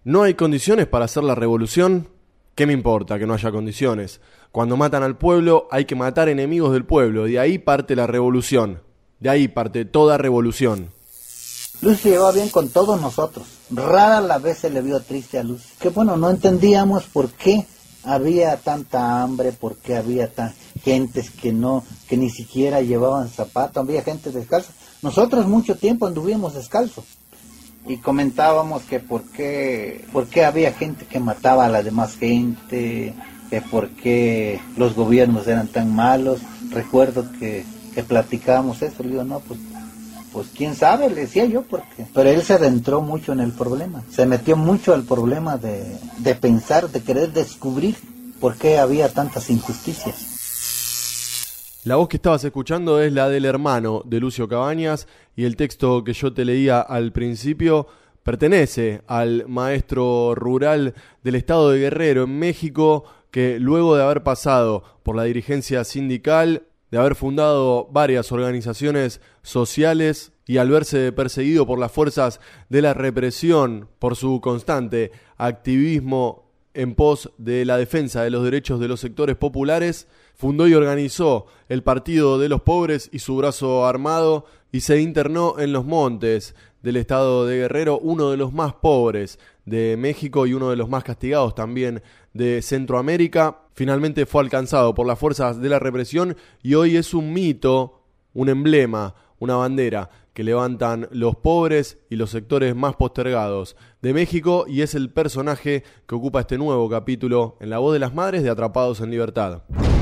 ¿No hay condiciones para hacer la revolución? ¿Qué me importa que no haya condiciones? Cuando matan al pueblo hay que matar enemigos del pueblo, de ahí parte la revolución, de ahí parte toda revolución. Lucy se llevaba bien con todos nosotros, rara la vez se le vio triste a Lucy. Que bueno, no entendíamos por qué había tanta hambre, por qué había gentes que ni siquiera llevaban zapatos, había gente descalza. Nosotros mucho tiempo anduvimos descalzos y comentábamos que por qué había gente que mataba a la demás gente, que por qué los gobiernos eran tan malos. Recuerdo que platicábamos eso, le digo, no, pues quién sabe, le decía yo, porque... Pero él se adentró mucho en el problema, se metió mucho al problema de pensar, de querer descubrir por qué había tantas injusticias. La voz que estabas escuchando es la del hermano de Lucio Cabañas y el texto que yo te leía al principio pertenece al maestro rural del estado de Guerrero en México, que luego de haber pasado por la dirigencia sindical, de haber fundado varias organizaciones sociales y al verse perseguido por las fuerzas de la represión por su constante activismo en pos de la defensa de los derechos de los sectores populares, fundó y organizó el Partido de los Pobres y su brazo armado y se internó en los montes del estado de Guerrero, uno de los más pobres de México y uno de los más castigados también de Centroamérica. Finalmente fue alcanzado por las fuerzas de la represión y hoy es un mito, un emblema, una bandera que levantan los pobres y los sectores más postergados de México y es el personaje que ocupa este nuevo capítulo en La Voz de las Madres de Atrapados en Libertad.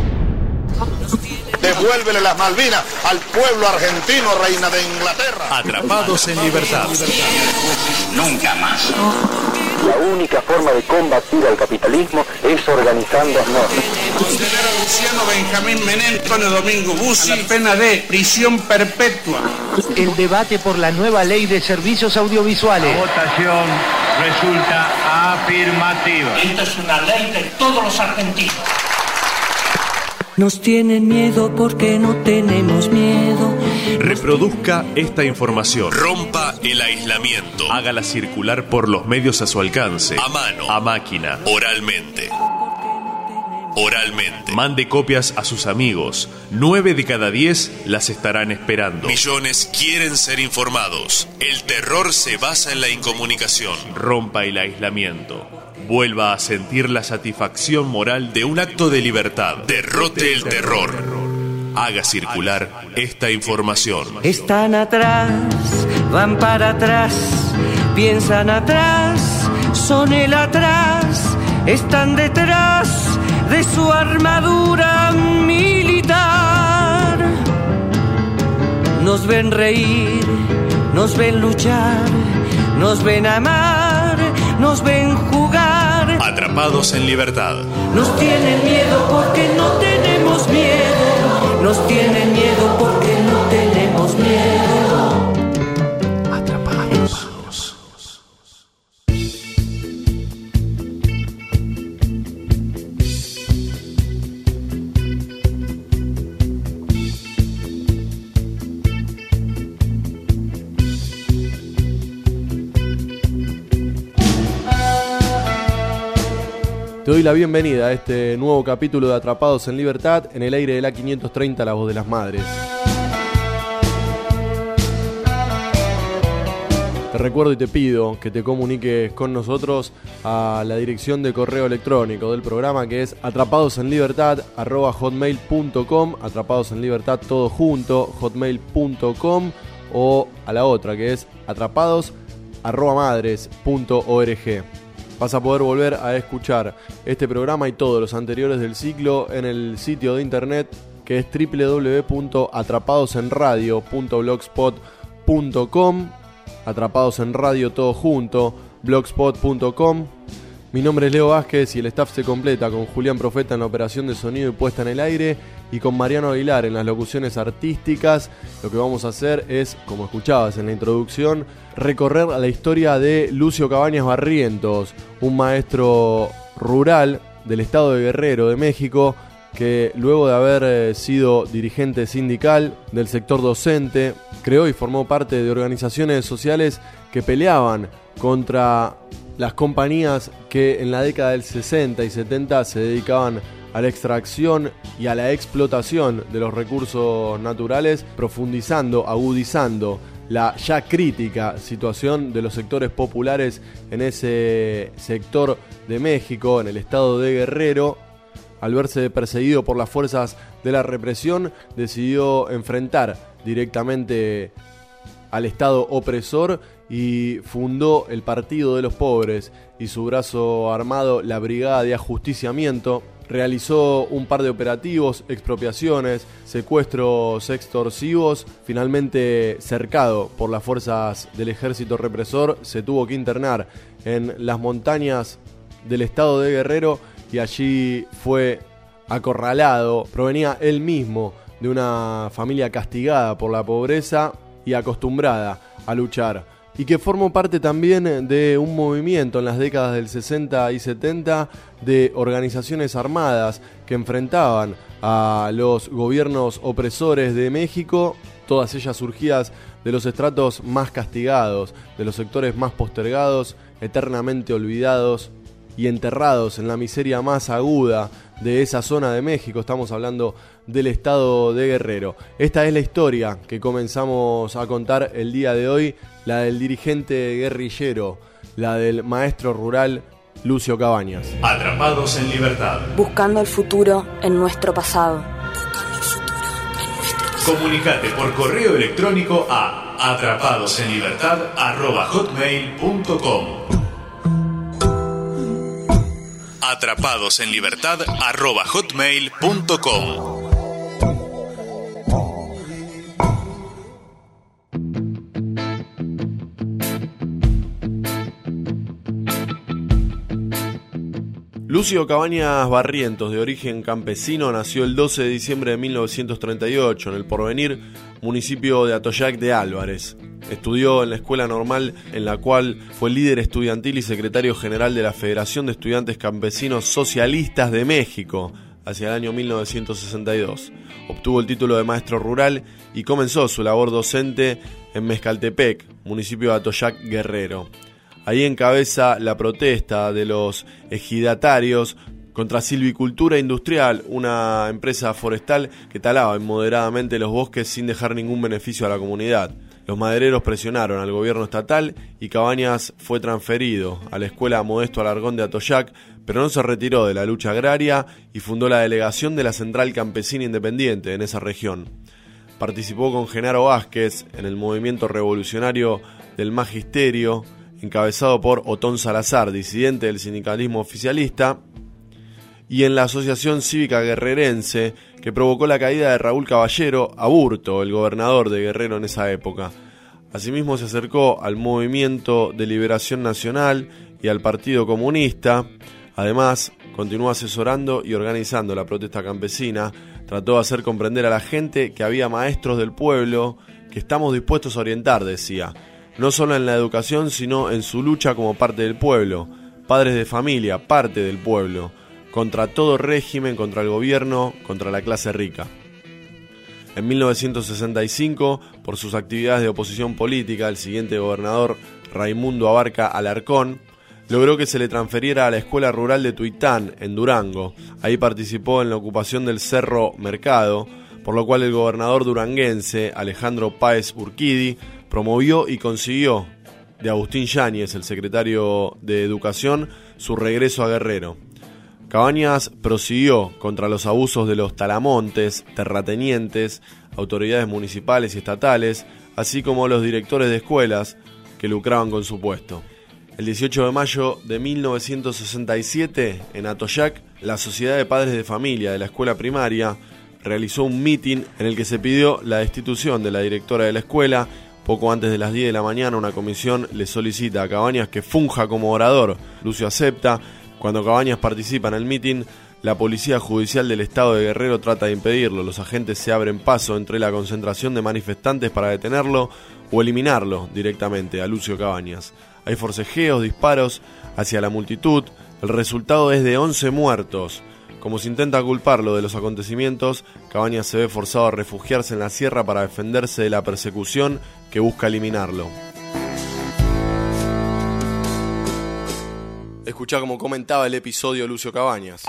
Devuélvele las Malvinas al pueblo argentino, reina de Inglaterra. Atrapados en Libertad. Nunca más. La única forma de combatir al capitalismo es organizándonos. Considera a Luciano Benjamín Menem, Antonio Domingo Bussi, la pena de prisión perpetua. El debate por la nueva ley de servicios audiovisuales. La votación resulta afirmativa. Esta es una ley de todos los argentinos. Nos tienen miedo porque no tenemos miedo. Reproduzca esta información. Rompa el aislamiento. Hágala circular por los medios a su alcance. A mano, a máquina, oralmente. Mande copias a sus amigos. 9 de cada 10 las estarán esperando. Millones quieren ser informados. El terror se basa en la incomunicación. Rompa el aislamiento. Vuelva a sentir la satisfacción moral de un acto de libertad. Derrote el terror. Haga circular esta información. Están atrás, van para atrás, piensan atrás, son el atrás, están detrás de su armadura militar. Nos ven reír, nos ven luchar, nos ven amar, nos ven jugar. Atrapados en Libertad. Nos tienen miedo porque no tenemos miedo. Nos tienen miedo porque no tenemos miedo. Atrapados. Te doy la bienvenida a este nuevo capítulo de Atrapados en Libertad en el aire de la 530, La Voz de las Madres. Te recuerdo y te pido que te comuniques con nosotros a la dirección de correo electrónico del programa, que es atrapadosenlibertad@hotmail.com, atrapadosenlibertad todo junto, hotmail.com, o a la otra, que es atrapados@madres.org. Vas a poder volver a escuchar este programa y todos los anteriores del ciclo en el sitio de internet, que es www.atrapadosenradio.blogspot.com, Atrapados en Radio todo junto, blogspot.com. Mi nombre es Leo Vázquez y el staff se completa con Julián Profeta en la operación de sonido y puesta en el aire y con Mariano Aguilar en las locuciones artísticas. Lo que vamos a hacer es, como escuchabas en la introducción, recorrer la historia de Lucio Cabañas Barrientos, un maestro rural del estado de Guerrero, de México, que luego de haber sido dirigente sindical del sector docente, creó y formó parte de organizaciones sociales que peleaban contra las compañías que en la década del 60 y 70 se dedicaban a la extracción y a la explotación de los recursos naturales, profundizando, agudizando la ya crítica situación de los sectores populares en ese sector de México, en el estado de Guerrero. Al verse perseguido por las fuerzas de la represión, decidió enfrentar directamente al Estado opresor y fundó el Partido de los Pobres y su brazo armado, la Brigada de Ajusticiamiento. Realizó un par de operativos, expropiaciones, secuestros extorsivos. Finalmente, cercado por las fuerzas del ejército represor, se tuvo que internar en las montañas del estado de Guerrero y allí fue acorralado. Provenía él mismo de una familia castigada por la pobreza y acostumbrada a luchar, y que formó parte también de un movimiento en las décadas del 60 y 70 de organizaciones armadas que enfrentaban a los gobiernos opresores de México, todas ellas surgidas de los estratos más castigados, de los sectores más postergados, eternamente olvidados y enterrados en la miseria más aguda de esa zona de México. Estamos hablando del estado de Guerrero. Esta es la historia que comenzamos a contar el día de hoy, la del dirigente guerrillero, la del maestro rural Lucio Cabañas. Atrapados en libertad. Buscando el futuro en nuestro pasado. Comunicate por correo electrónico a atrapadosenlibertad@hotmail.com. atrapadosenlibertad@hotmail.com. Lucio Cabañas Barrientos, de origen campesino, nació el 12 de diciembre de 1938 en El Porvenir, municipio de Atoyac de Álvarez. Estudió en la escuela normal, en la cual fue líder estudiantil y secretario general de la Federación de Estudiantes Campesinos Socialistas de México hacia el año 1962. Obtuvo el título de maestro rural y comenzó su labor docente en Mezcaltepec, municipio de Atoyac, Guerrero. Ahí encabeza la protesta de los ejidatarios contra Silvicultura Industrial, una empresa forestal que talaba inmoderadamente los bosques sin dejar ningún beneficio a la comunidad. Los madereros presionaron al gobierno estatal y Cabañas fue transferido a la Escuela Modesto Alargón de Atoyac, pero no se retiró de la lucha agraria y fundó la delegación de la Central Campesina Independiente en esa región. Participó con Genaro Vázquez en el movimiento revolucionario del Magisterio, encabezado por Otón Salazar, disidente del sindicalismo oficialista, y en la Asociación Cívica Guerrerense, que provocó la caída de Raúl Caballero Aburto, el gobernador de Guerrero en esa época. Asimismo se acercó al Movimiento de Liberación Nacional y al Partido Comunista. Además, continuó asesorando y organizando la protesta campesina. Trató de hacer comprender a la gente que había maestros del pueblo que estamos dispuestos a orientar, decía, no solo en la educación, sino en su lucha como parte del pueblo, padres de familia, parte del pueblo, contra todo régimen, contra el gobierno, contra la clase rica. En 1965, por sus actividades de oposición política, el siguiente gobernador, Raimundo Abarca Alarcón, logró que se le transferiera a la Escuela Rural de Tuitán, en Durango. Ahí participó en la ocupación del Cerro Mercado, por lo cual el gobernador duranguense, Alejandro Páez Urquidi, promovió y consiguió de Agustín Yáñez, el secretario de Educación, su regreso a Guerrero. Cabañas prosiguió contra los abusos de los talamontes, terratenientes, autoridades municipales y estatales, así como los directores de escuelas que lucraban con su puesto. El 18 de mayo de 1967, en Atoyac, la Sociedad de Padres de Familia de la escuela primaria realizó un mitin en el que se pidió la destitución de la directora de la escuela. Poco antes de las 10 de la mañana, una comisión le solicita a Cabañas que funja como orador. Lucio acepta. Cuando Cabañas participa en el mitin, la policía judicial del estado de Guerrero trata de impedirlo. Los agentes se abren paso entre la concentración de manifestantes para detenerlo o eliminarlo directamente a Lucio Cabañas. Hay forcejeos, disparos hacia la multitud. El resultado es de 11 muertos. Como se intenta culparlo de los acontecimientos, Cabañas se ve forzado a refugiarse en la sierra para defenderse de la persecución que busca eliminarlo. Escuchá cómo comentaba el episodio Lucio Cabañas.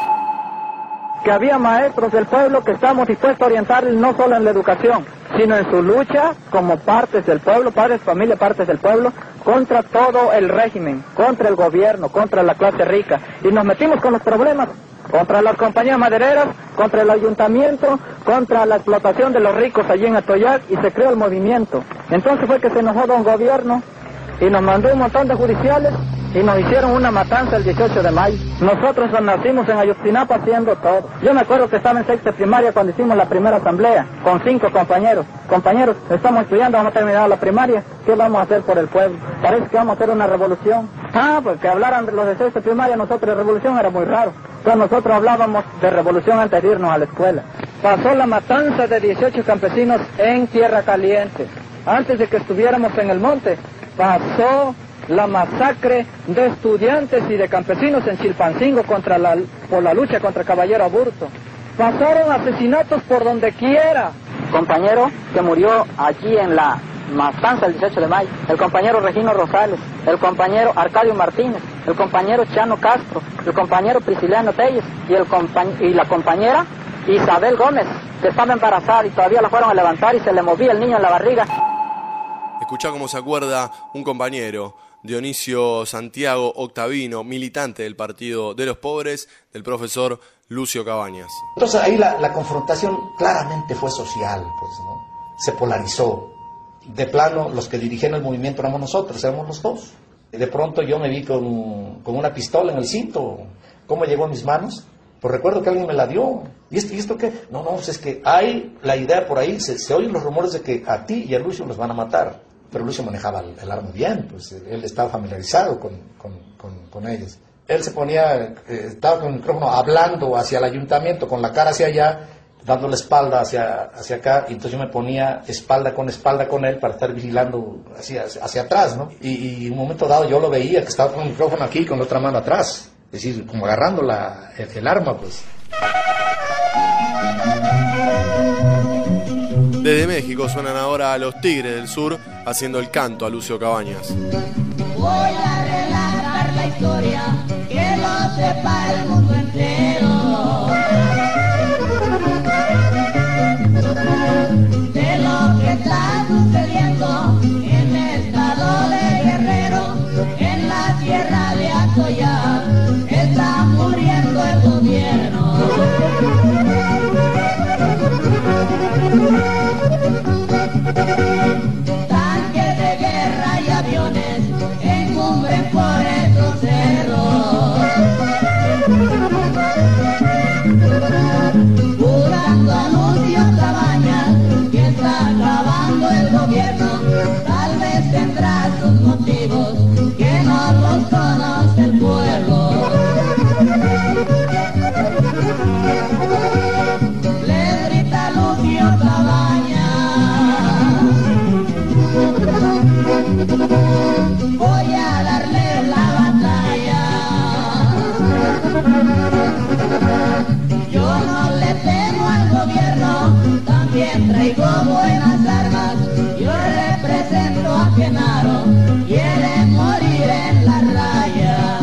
Que había maestros del pueblo que estamos dispuestos a orientarles no solo en la educación, sino en su lucha como partes del pueblo, padres, familia, partes del pueblo, contra todo el régimen, contra el gobierno, contra la clase rica. Y nos metimos con los problemas, contra las compañías madereras, contra el ayuntamiento, contra la explotación de los ricos allí en Atoyac, y se creó el movimiento. Entonces fue que se enojó don gobierno y nos mandó un montón de judiciales y nos hicieron una matanza el 18 de mayo. Nosotros nacimos en Ayotzinapa haciendo todo. Yo me acuerdo que estaba en sexta primaria cuando hicimos la primera asamblea, con 5 compañeros. Compañeros, estamos estudiando, vamos a terminar la primaria, ¿qué vamos a hacer por el pueblo? Parece que vamos a hacer una revolución. Pues que hablaran de los de sexta primaria, nosotros de revolución era muy raro. Entonces nosotros hablábamos de revolución antes de irnos a la escuela. Pasó la matanza de 18 campesinos en Tierra Caliente. Antes de que estuviéramos en el monte, pasó la masacre de estudiantes y de campesinos en Chilpancingo por la lucha contra Caballero Aburto. Pasaron asesinatos por donde quiera. Compañero que murió allí en la matanza el 18 de mayo, el compañero Regino Rosales, el compañero Arcadio Martínez, el compañero Chano Castro, el compañero Prisciliano Telles y la compañera Isabel Gómez, que estaba embarazada y todavía la fueron a levantar y se le movía el niño en la barriga. Escuchá cómo se acuerda un compañero, Dionisio Santiago Octavino, militante del Partido de los Pobres, del profesor Lucio Cabañas. Entonces ahí la confrontación claramente fue social, pues, ¿no? Se polarizó. De plano, los que dirigían el movimiento éramos nosotros, éramos los dos. Y de pronto yo me vi con una pistola en el cinto. ¿Cómo llegó a mis manos? Pues recuerdo que alguien me la dio. ¿Y esto qué? No, pues es que hay la idea por ahí, se oyen los rumores de que a ti y a Lucio los van a matar. Pero Lucio manejaba el arma bien, pues él estaba familiarizado con ellos. Él se ponía, estaba con el micrófono hablando hacia el ayuntamiento, con la cara hacia allá, dando la espalda hacia acá, y entonces yo me ponía espalda con él para estar vigilando hacia atrás, ¿no? Y en un momento dado yo lo veía, que estaba con el micrófono aquí, con la otra mano atrás, es decir, como agarrando el arma, pues. Desde México suenan ahora a los Tigres del Sur haciendo el canto a Lucio Cabañas. Voy a relatar la historia que lo sepa el mundo entero. De lo que está sucediendo en el estado de Guerrero, en la tierra de Atoyac, está muriendo el gobierno. Tanques de guerra y aviones encumbren por estos cerros, jurando a Lucio Cabañas que está acabando el gobierno. Tal vez tendrá sus motivos que no los conoce el pueblo. Le grita Lucio Cabañas: voy a darle la batalla. Yo no le temo al gobierno, también traigo buenas armas. Yo represento a Genaro, quiere morir en la raya.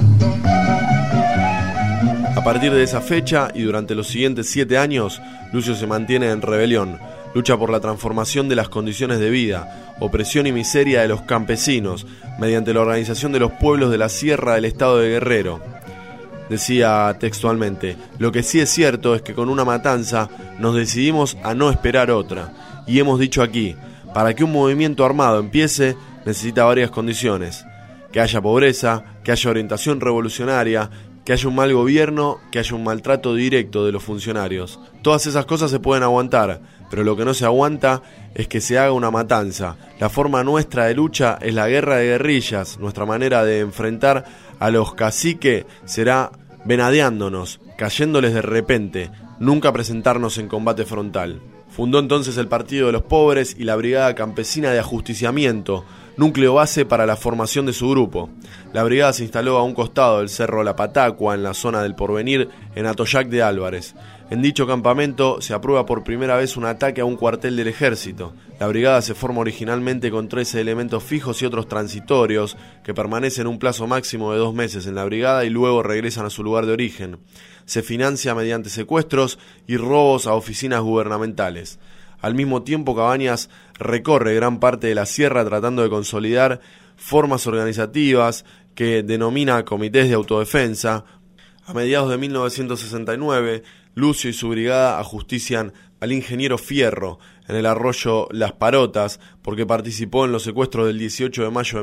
A partir de esa fecha y durante los siguientes 7 años, Lucio se mantiene en rebelión. Lucha por la transformación de las condiciones de vida, opresión y miseria de los campesinos, mediante la organización de los pueblos de la sierra del estado de Guerrero. Decía textualmente: lo que sí es cierto es que con una matanza nos decidimos a no esperar otra. Y hemos dicho aquí, para que un movimiento armado empiece, necesita varias condiciones: que haya pobreza, que haya orientación revolucionaria, que haya un mal gobierno, que haya un maltrato directo de los funcionarios. Todas esas cosas se pueden aguantar, pero lo que no se aguanta es que se haga una matanza. La forma nuestra de lucha es la guerra de guerrillas. Nuestra manera de enfrentar a los caciques será venadeándonos, cayéndoles de repente, nunca presentarnos en combate frontal. Fundó entonces el Partido de los Pobres y la Brigada Campesina de Ajusticiamiento, núcleo base para la formación de su grupo. La brigada se instaló a un costado del Cerro La Patacua, en la zona del Porvenir, en Atoyac de Álvarez. En dicho campamento se aprueba por primera vez un ataque a un cuartel del ejército. La brigada se forma originalmente con 13 elementos fijos y otros transitorios, que permanecen un plazo máximo de 2 meses en la brigada y luego regresan a su lugar de origen. Se financia mediante secuestros y robos a oficinas gubernamentales. Al mismo tiempo, Cabañas recorre gran parte de la sierra tratando de consolidar formas organizativas que denomina comités de autodefensa. A mediados de 1969, Lucio y su brigada ajustician al ingeniero Fierro en el arroyo Las Parotas porque participó en los secuestros del 18 de mayo de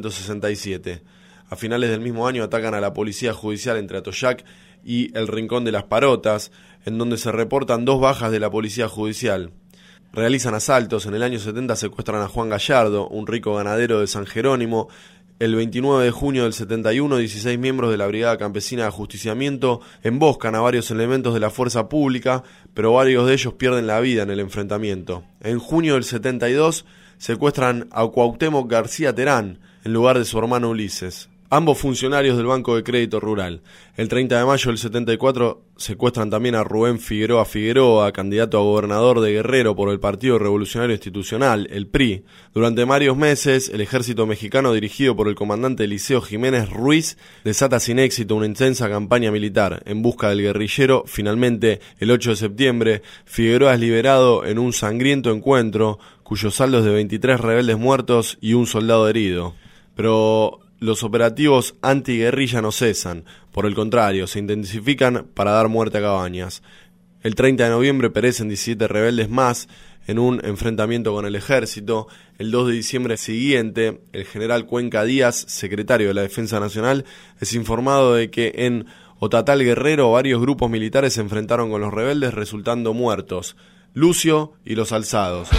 1967. A finales del mismo año atacan a la policía judicial entre Atoyac y el Rincón de Las Parotas, en donde se reportan 2 bajas de la policía judicial. Realizan asaltos. En el año 70 secuestran a Juan Gallardo, un rico ganadero de San Jerónimo. El 29 de junio del 71, 16 miembros de la Brigada Campesina de Ajusticiamiento emboscan a varios elementos de la fuerza pública, pero varios de ellos pierden la vida en el enfrentamiento. En junio del 72 secuestran a Cuauhtémoc García Terán, en lugar de su hermano Ulises, ambos funcionarios del Banco de Crédito Rural. El 30 de mayo del 74 secuestran también a Rubén Figueroa, candidato a gobernador de Guerrero por el Partido Revolucionario Institucional, el PRI. Durante varios meses, el ejército mexicano, dirigido por el comandante Eliseo Jiménez Ruiz, desata sin éxito una intensa campaña militar en busca del guerrillero. Finalmente, el 8 de septiembre, Figueroa es liberado en un sangriento encuentro, cuyo saldo es de 23 rebeldes muertos y un soldado herido. Pero los operativos antiguerrilla no cesan, por el contrario, se intensifican para dar muerte a Cabañas. El 30 de noviembre perecen 17 rebeldes más en un enfrentamiento con el ejército. El 2 de diciembre siguiente, el general Cuenca Díaz, secretario de la Defensa Nacional, es informado de que en Otatal Guerrero varios grupos militares se enfrentaron con los rebeldes, resultando muertos Lucio y los alzados.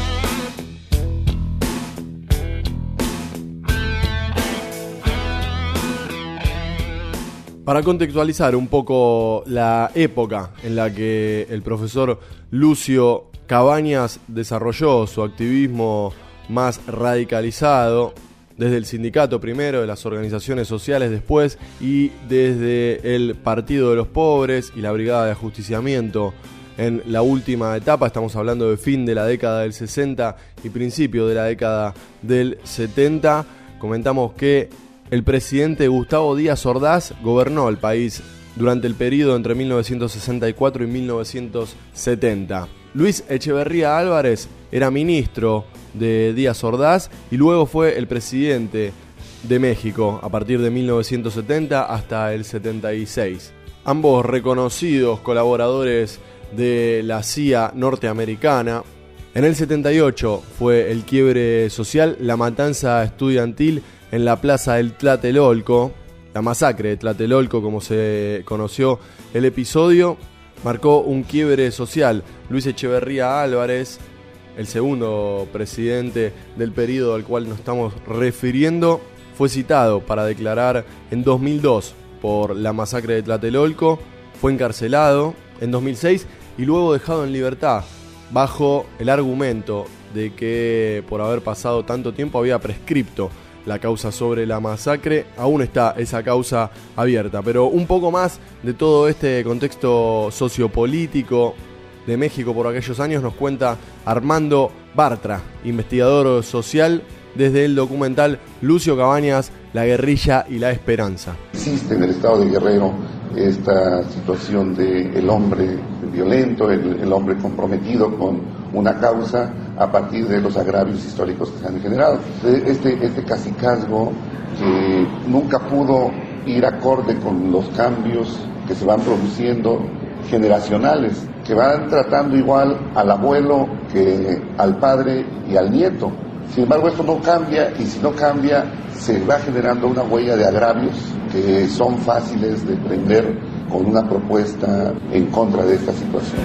Para contextualizar un poco la época en la que el profesor Lucio Cabañas desarrolló su activismo más radicalizado, desde el sindicato primero, de las organizaciones sociales después, y desde el Partido de los Pobres y la Brigada de Ajusticiamiento en la última etapa. Estamos hablando de fin de la década del 60 y principio de la década del 70. Comentamos que el presidente Gustavo Díaz Ordaz gobernó el país durante el periodo entre 1964 y 1970. Luis Echeverría Álvarez era ministro de Díaz Ordaz y luego fue el presidente de México a partir de 1970 hasta el 76. Ambos reconocidos colaboradores de la CIA norteamericana. En el 78 fue el quiebre social, la matanza estudiantil en la plaza del Tlatelolco, la masacre de Tlatelolco, como se conoció el episodio, marcó un quiebre social. Luis Echeverría Álvarez, el segundo presidente del periodo al cual nos estamos refiriendo, fue citado para declarar en 2002 por la masacre de Tlatelolco, fue encarcelado en 2006 y luego dejado en libertad, bajo el argumento de que por haber pasado tanto tiempo había prescripto la causa sobre la masacre. Aún está esa causa abierta, pero un poco más de todo este contexto sociopolítico de México por aquellos años nos cuenta Armando Bartra, investigador social, desde el documental Lucio Cabañas, La guerrilla y la esperanza. Existe en el estado de Guerrero esta situación de el hombre violento, el hombre comprometido con una causa a partir de los agravios históricos que se han generado. Este cacicazgo que nunca pudo ir acorde con los cambios que se van produciendo generacionales, que van tratando igual al abuelo que al padre y al nieto. Sin embargo, esto no cambia, y si no cambia, se va generando una huella de agravios que son fáciles de prender con una propuesta en contra de esta situación.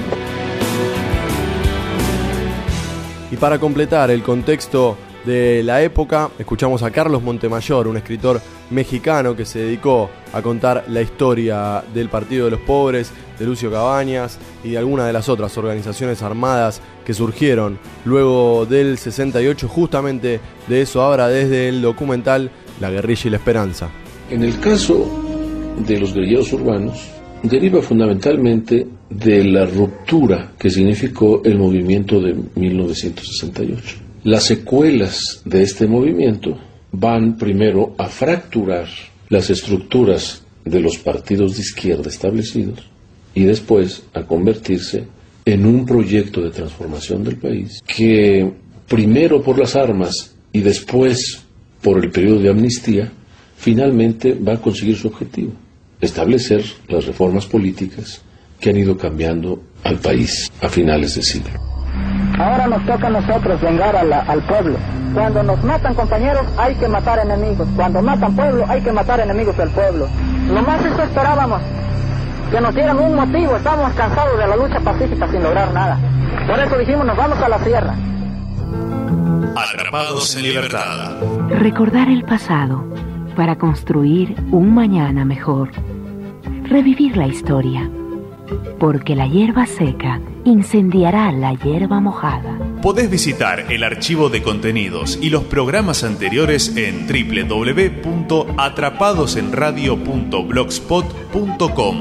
Y para completar el contexto de la época, escuchamos a Carlos Montemayor, un escritor mexicano que se dedicó a contar la historia del Partido de los Pobres, de Lucio Cabañas y de algunas de las otras organizaciones armadas que surgieron luego del 68. Justamente de eso habla desde el documental La guerrilla y la esperanza. En el caso de los guerrilleros urbanos, deriva fundamentalmente de la ruptura que significó el movimiento de 1968. Las secuelas de este movimiento van primero a fracturar las estructuras de los partidos de izquierda establecidos y después a convertirse en un proyecto de transformación del país que primero por las armas y después por el periodo de amnistía finalmente va a conseguir su objetivo: establecer las reformas políticas que han ido cambiando al país a finales de siglo. Ahora nos toca a nosotros vengar al pueblo. Cuando nos matan compañeros hay que matar enemigos. Cuando matan pueblo hay que matar enemigos del pueblo. Lo más eso esperábamos, que nos dieran un motivo. Estábamos cansados de la lucha pacífica sin lograr nada. Por eso dijimos, nos vamos a la sierra. Atrapados en libertad. Recordar el pasado para construir un mañana mejor. Revivir la historia, porque la hierba seca incendiará la hierba mojada. Podés visitar el archivo de contenidos y los programas anteriores en www.atrapadosenradio.blogspot.com.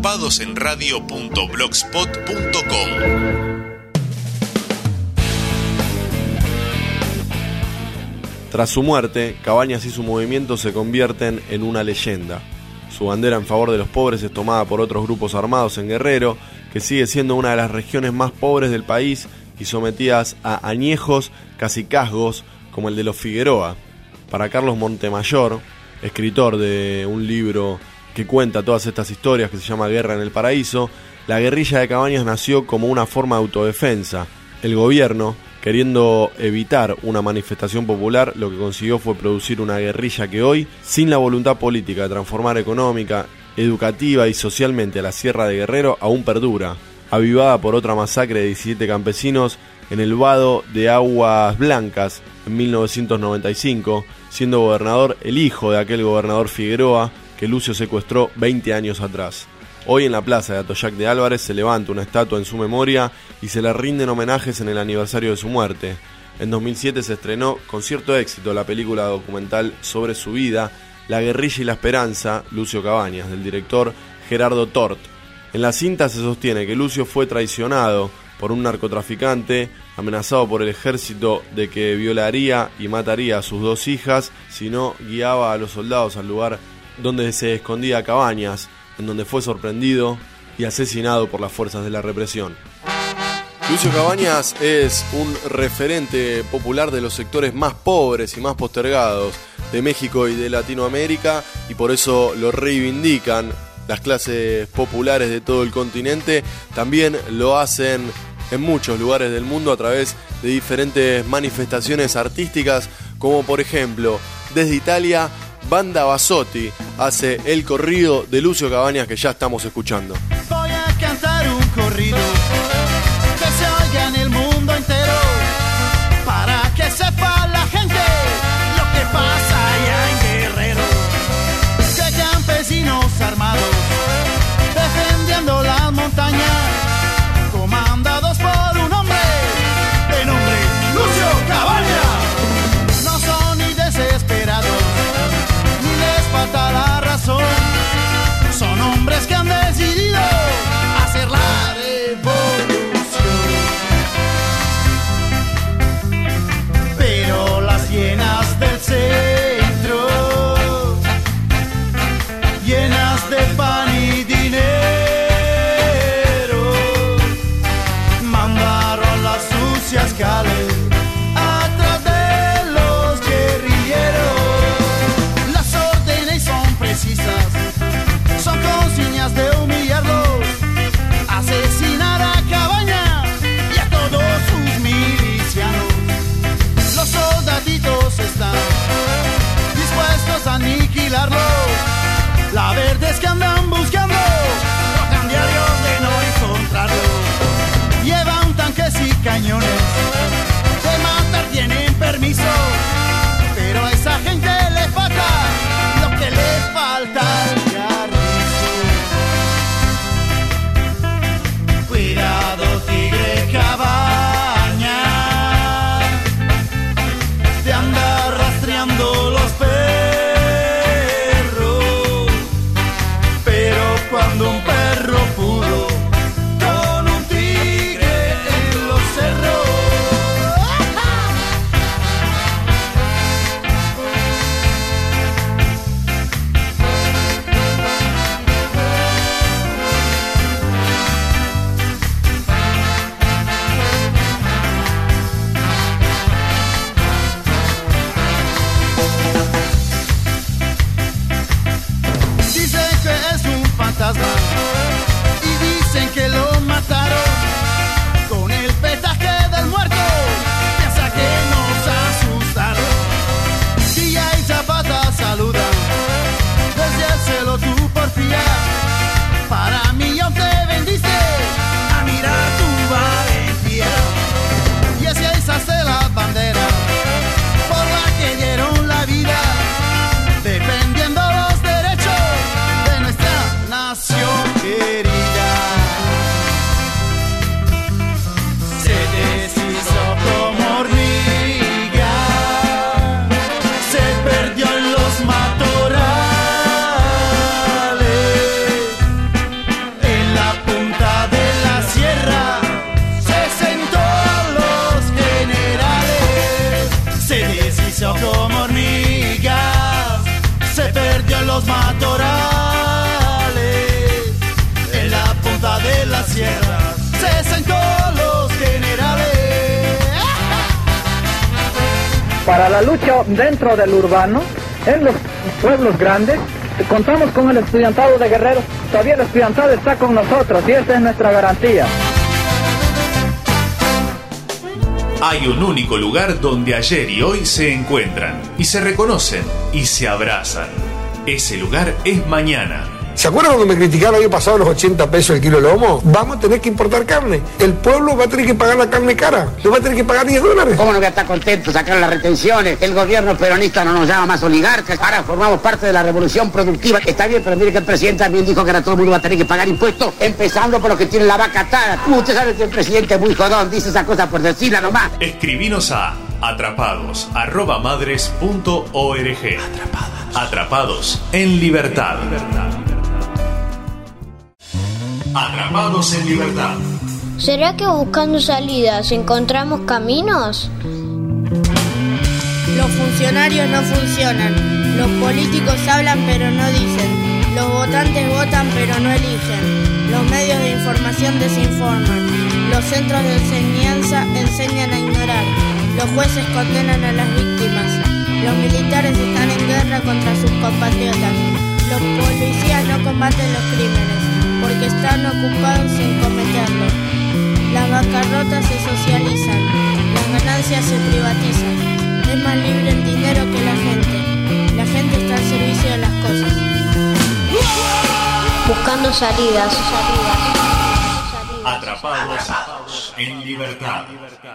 atrapadosenradio.blogspot.com. Tras su muerte, Cabañas y su movimiento se convierten en una leyenda. Su bandera en favor de los pobres es tomada por otros grupos armados en Guerrero, que sigue siendo una de las regiones más pobres del país y sometidas a añejos cacicazgos como el de los Figueroa. Para Carlos Montemayor, escritor de un libro que cuenta todas estas historias que se llama Guerra en el Paraíso, la guerrilla de Cabañas nació como una forma de autodefensa. El gobierno, queriendo evitar una manifestación popular, lo que consiguió fue producir una guerrilla que hoy, sin la voluntad política de transformar económica, educativa y socialmente a la Sierra de Guerrero, aún perdura, avivada por otra masacre de 17 campesinos en el vado de Aguas Blancas en 1995, siendo gobernador el hijo de aquel gobernador Figueroa que Lucio secuestró 20 años atrás. Hoy en la plaza de Atoyac de Álvarez se levanta una estatua en su memoria y se le rinden homenajes en el aniversario de su muerte. En 2007 se estrenó con cierto éxito la película documental sobre su vida, La guerrilla y la esperanza, Lucio Cabañas, del director Gerardo Tort. En la cinta se sostiene que Lucio fue traicionado por un narcotraficante, amenazado por el ejército de que violaría y mataría a sus 2 hijas si no guiaba a los soldados al lugar donde se escondía Cabañas, en donde fue sorprendido y asesinado por las fuerzas de la represión. Lucio Cabañas es un referente popular de los sectores más pobres y más postergados de México y de Latinoamérica, y por eso lo reivindican las clases populares de todo el continente. También lo hacen en muchos lugares del mundo a través de diferentes manifestaciones artísticas, como por ejemplo desde Italia, Banda Basotti hace el corrido de Lucio Cabañas que ya estamos escuchando. Voy a cantar un corrido que se oiga en el mundo entero, para que sepa la gente lo que pasa allá en Guerrero. Que campesinos armados defendiendo las montañas, comandados por un hombre de nombre Lucio Cabañas. No son ni desesperados, falta la razón, son hombres que han decidido hacer la revolución. Pero las llenas del centro, llenas de pan y dinero, mandaron las sucias calles atrás de los guerrilleros. Son consignas de humillarlos, asesinar a Cabañas y a todos sus milicianos. Los soldaditos están dispuestos a aniquilarlos. La verdad es que andan fantasma y dicen que lo mataron con el petaje del muerto. Piensa que nos asustaron. Villa y Zapata saludan desde el cielo tu porfía. Para mí yo te bendice a mirar tu valentía. Y es que izaste la bandera por la que dieron la vida, defendiendo los derechos de nuestra nación querida. Se deshizo como hormiga, se perdió en los matorrales, en la punta de la sierra se sentó a los generales. Se deshizo como hormiga, se perdió en los matorrales, en la punta de la sierra se sentó los generales. Para la lucha dentro del urbano, en los pueblos grandes, contamos con el estudiantado de Guerrero. Todavía el estudiantado está con nosotros y esa es nuestra garantía. Hay un único lugar donde ayer y hoy se encuentran, y se reconocen, y se abrazan. Ese lugar es mañana. ¿Se acuerdan cuando me criticaron el año pasado los 80 pesos el kilo de lomo? Vamos a tener que importar carne. El pueblo va a tener que pagar la carne cara. Le va a tener que pagar $10. ¿Cómo no voy a estar contento? Sacaron las retenciones. El gobierno peronista no nos llama más oligarcas. Ahora formamos parte de la revolución productiva. Está bien, pero mire que el presidente también dijo que ahora todo el mundo va a tener que pagar impuestos, empezando por los que tienen la vaca atada. Usted sabe que el presidente es muy jodón, dice esas cosas por decirla nomás. Escribinos a atrapados@madres.org. Atrapados en libertad. Atrapados en libertad. ¿Será que buscando salidas encontramos caminos? Los funcionarios no funcionan, los políticos hablan pero no dicen, los votantes votan pero no eligen, los medios de información desinforman, los centros de enseñanza enseñan a ignorar, los jueces condenan a las víctimas, los militares están en guerra contra sus compatriotas, los policías no combaten los crímenes porque están ocupados en cometerlos. Las bancarrotas se socializan, las ganancias se privatizan. Es más libre el dinero que la gente. La gente está al servicio de las cosas. Buscando salidas. Atrapados en libertad.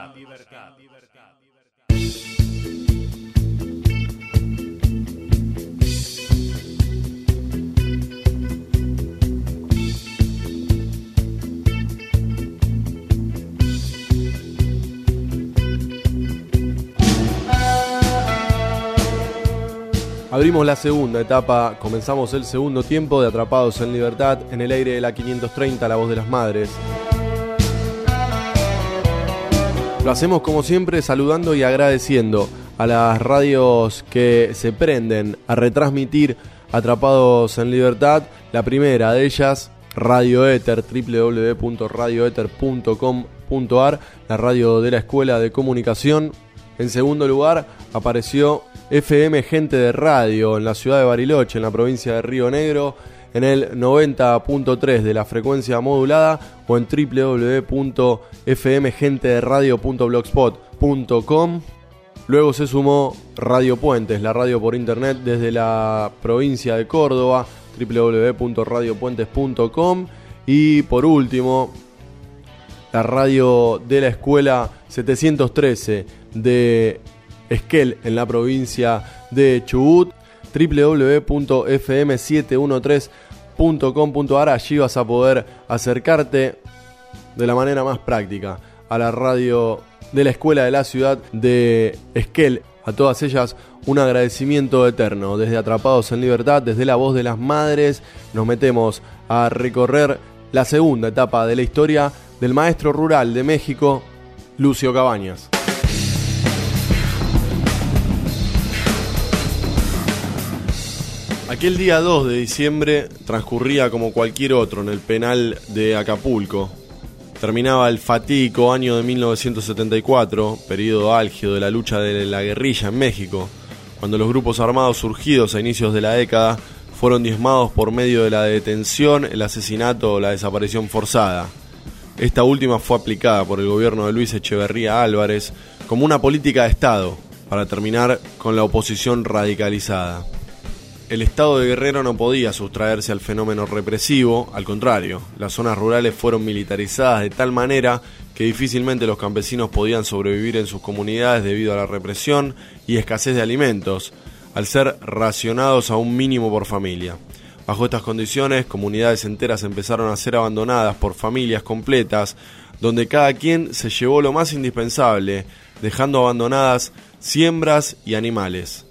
Abrimos la segunda etapa, comenzamos el segundo tiempo de Atrapados en Libertad en el aire de la 530, La Voz de las Madres. Lo hacemos como siempre saludando y agradeciendo a las radios que se prenden a retransmitir Atrapados en Libertad. La primera de ellas, Radio Éter, www.radioeter.com.ar, la radio de la Escuela de Comunicación. En segundo lugar apareció FM Gente de Radio en la ciudad de Bariloche, en la provincia de Río Negro, en el 90.3 de la frecuencia modulada o en www.fmgentederadio.blogspot.com. Luego se sumó Radio Puentes, la radio por internet desde la provincia de Córdoba, www.radiopuentes.com. Y por último, la radio de la Escuela 713 de Esquel en la provincia de Chubut, www.fm713.com.ar. Allí vas a poder acercarte de la manera más práctica a la radio de la Escuela de la ciudad de Esquel. A todas ellas un agradecimiento eterno. Desde Atrapados en Libertad, desde La Voz de las Madres, nos metemos a recorrer la segunda etapa de la historia del maestro rural de México, Lucio Cabañas. Aquel día 2 de diciembre transcurría como cualquier otro en el penal de Acapulco. Terminaba el fatídico año de 1974, periodo álgido de la lucha de la guerrilla en México, cuando los grupos armados surgidos a inicios de la década fueron diezmados por medio de la detención, el asesinato o la desaparición forzada. Esta última fue aplicada por el gobierno de Luis Echeverría Álvarez como una política de Estado para terminar con la oposición radicalizada. El Estado de Guerrero no podía sustraerse al fenómeno represivo, al contrario, las zonas rurales fueron militarizadas de tal manera que difícilmente los campesinos podían sobrevivir en sus comunidades debido a la represión y escasez de alimentos, al ser racionados a un mínimo por familia. Bajo estas condiciones, comunidades enteras empezaron a ser abandonadas por familias completas, donde cada quien se llevó lo más indispensable, dejando abandonadas siembras y animales.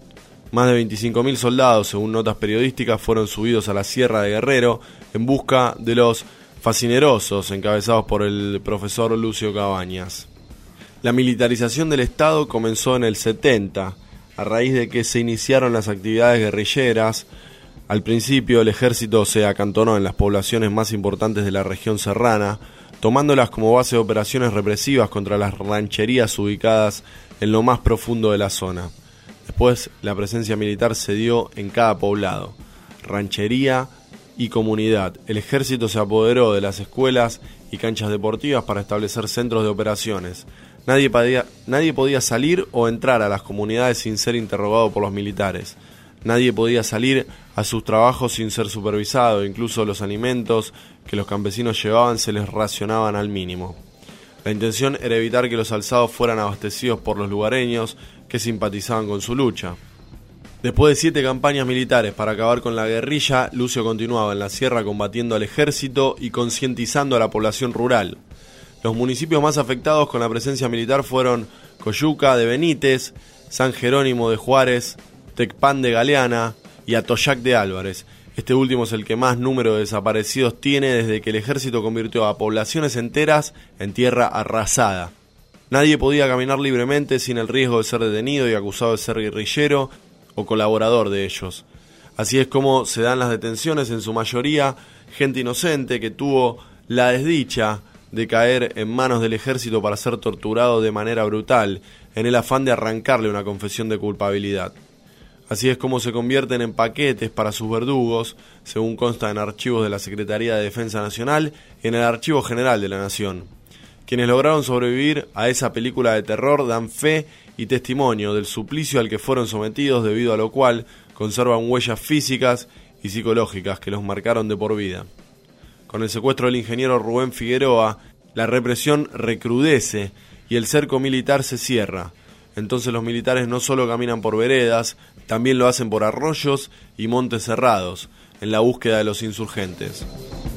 Más de 25.000 soldados, según notas periodísticas, fueron subidos a la Sierra de Guerrero en busca de los fascinerosos, encabezados por el profesor Lucio Cabañas. La militarización del Estado comenzó en el 70, a raíz de que se iniciaron las actividades guerrilleras. Al principio el ejército se acantonó en las poblaciones más importantes de la región serrana, tomándolas como base de operaciones represivas contra las rancherías ubicadas en lo más profundo de la zona. Después, la presencia militar se dio en cada poblado, ranchería y comunidad. El ejército se apoderó de las escuelas y canchas deportivas para establecer centros de operaciones. Nadie podía salir o entrar a las comunidades sin ser interrogado por los militares. Nadie podía salir a sus trabajos sin ser supervisado. Incluso los alimentos que los campesinos llevaban se les racionaban al mínimo. La intención era evitar que los alzados fueran abastecidos por los lugareños que simpatizaban con su lucha. Después de 7 campañas militares para acabar con la guerrilla, Lucio continuaba en la sierra combatiendo al ejército y concientizando a la población rural. Los municipios más afectados con la presencia militar fueron Coyuca de Benítez, San Jerónimo de Juárez, Tecpan de Galeana y Atoyac de Álvarez. Este último es el que más número de desaparecidos tiene desde que el ejército convirtió a poblaciones enteras en tierra arrasada. Nadie podía caminar libremente sin el riesgo de ser detenido y acusado de ser guerrillero o colaborador de ellos. Así es como se dan las detenciones, en su mayoría gente inocente que tuvo la desdicha de caer en manos del ejército para ser torturado de manera brutal, en el afán de arrancarle una confesión de culpabilidad. Así es como se convierten en paquetes para sus verdugos, según consta en archivos de la Secretaría de Defensa Nacional y en el Archivo General de la Nación. Quienes lograron sobrevivir a esa película de terror dan fe y testimonio del suplicio al que fueron sometidos, debido a lo cual conservan huellas físicas y psicológicas que los marcaron de por vida. Con el secuestro del ingeniero Rubén Figueroa, la represión recrudece y el cerco militar se cierra. Entonces los militares no solo caminan por veredas, también lo hacen por arroyos y montes cerrados, en la búsqueda de los insurgentes.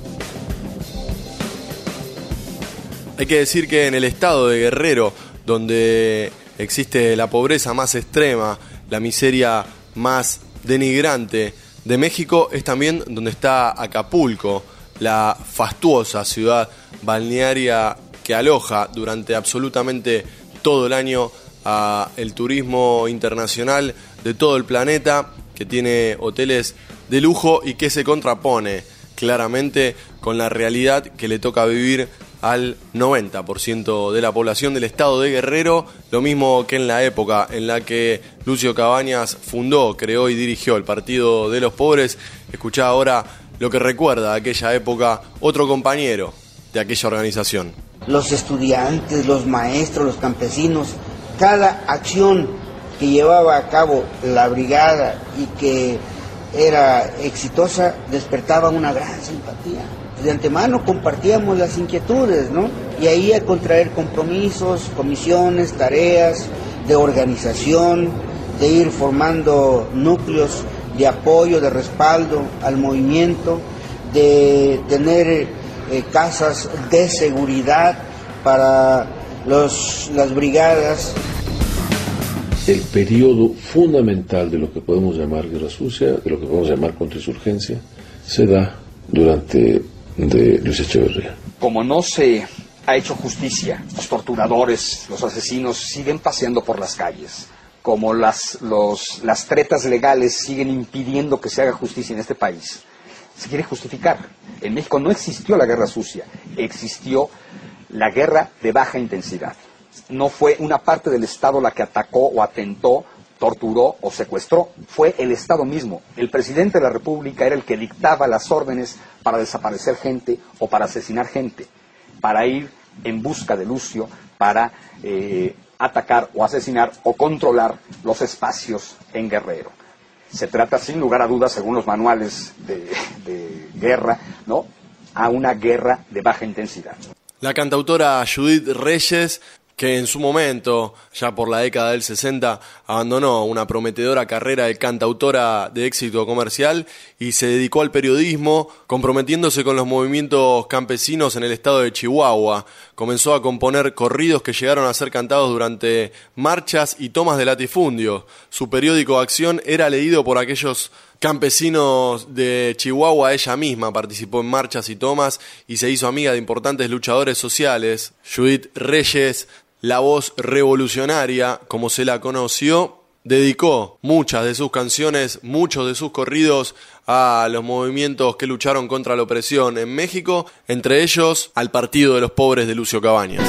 Hay que decir que en el estado de Guerrero, donde existe la pobreza más extrema, la miseria más denigrante de México, es también donde está Acapulco, la fastuosa ciudad balnearia que aloja durante absolutamente todo el año a el turismo internacional de todo el planeta, que tiene hoteles de lujo y que se contrapone claramente con la realidad que le toca vivir al 90% de la población del estado de Guerrero, lo mismo que en la época en la que Lucio Cabañas fundó, creó y dirigió el Partido de los Pobres. Escuchá ahora lo que recuerda aquella época otro compañero de aquella organización. Los estudiantes, los maestros, los campesinos, cada acción que llevaba a cabo la brigada y que era exitosa despertaba una gran simpatía. De antemano compartíamos las inquietudes, ¿no? Y ahí a contraer compromisos, comisiones, tareas de organización, de ir formando núcleos de apoyo, de respaldo al movimiento, de tener casas de seguridad para las brigadas. El periodo fundamental de lo que podemos llamar guerra sucia, de lo que podemos llamar contrainsurgencia, se da durante de Luis Echeverría. Como no se ha hecho justicia, los torturadores, los asesinos siguen paseando por las calles. Como las tretas legales siguen impidiendo que se haga justicia en este país, se quiere justificar. En México no existió la guerra sucia, existió la guerra de baja intensidad. No fue una parte del Estado la que atacó o atentó torturó o secuestró, fue el Estado mismo. El presidente de la República era el que dictaba las órdenes para desaparecer gente o para asesinar gente, para ir en busca de Lucio, para atacar o asesinar o controlar los espacios en Guerrero. Se trata, sin lugar a dudas, según los manuales de guerra, ¿no?, a una guerra de baja intensidad. La cantautora Judith Reyes, que en su momento, ya por la década del 60, abandonó una prometedora carrera de cantautora de éxito comercial y se dedicó al periodismo, comprometiéndose con los movimientos campesinos en el estado de Chihuahua. Comenzó a componer corridos que llegaron a ser cantados durante marchas y tomas de latifundio. Su periódico Acción era leído por aquellos campesinos de Chihuahua. Ella misma participó en marchas y tomas y se hizo amiga de importantes luchadores sociales. Judith Reyes, la voz revolucionaria, como se la conoció, dedicó muchas de sus canciones, muchos de sus corridos a los movimientos que lucharon contra la opresión en México, entre ellos al Partido de los Pobres de Lucio Cabañas.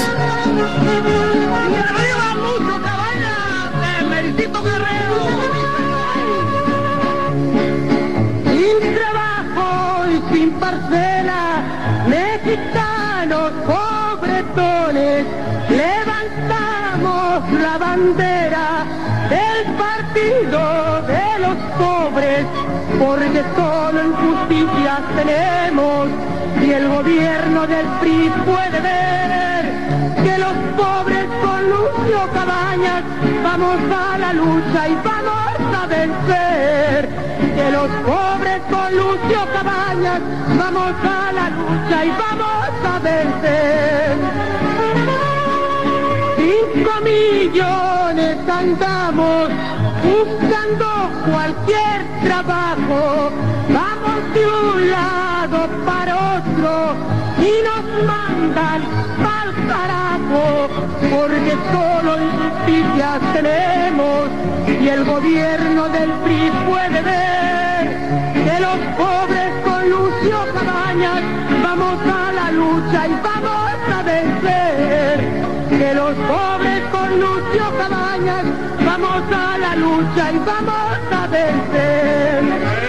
Sin trabajo y sin parcela, mexicanos pobretones, levantamos la bandera del Partido de los Pobres, porque solo injusticias tenemos y el gobierno del PRI puede ver que los pobres con Lucio Cabañas vamos a la lucha y vamos a vencer. Que los pobres con Lucio Cabañas vamos a la lucha y vamos a vencer. 5 millones andamos buscando cualquier trabajo, vamos de un lado para otro y nos mandan pa'l carajo, porque solo injusticias tenemos y el gobierno del PRI puede ver que los pobres con Lucio Cabañas vamos a la lucha y vamos a vencer. Que los pobres con Lucio Cabañas vamos a la lucha y vamos a vencer.